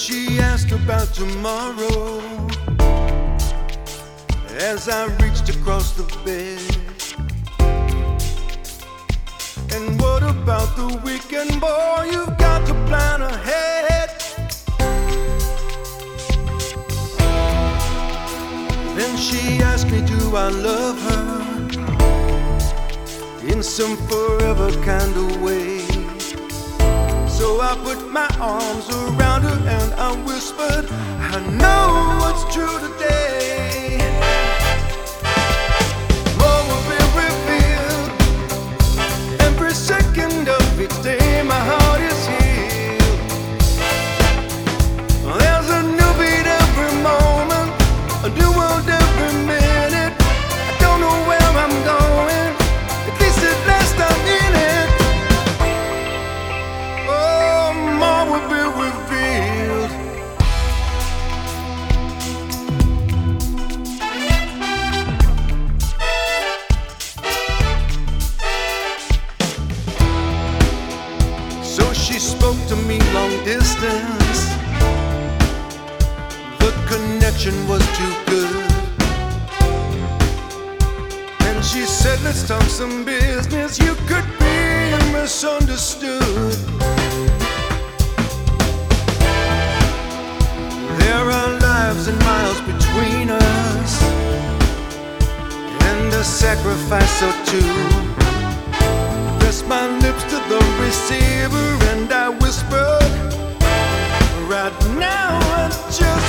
she asked about tomorrow as I reached across the bed. And what about the weekend, boy? You've got to plan ahead. Then she asked me, do I love her in some forever kind of way? So I put my arms around her and I whispered, I know what's true today. More will be revealed every second of each day. My heart is healed. There's a new beat every moment, a new world every minute. I don't know where I'm going, at least at last I'm in it. Oh, more will be revealed. So she spoke to me long distance. The connection was too good. And she said, let's talk some business. You could be misunderstood. There are lives and miles between us, and a sacrifice or two. Pressed my lips to the receiver and I whispered, right now I just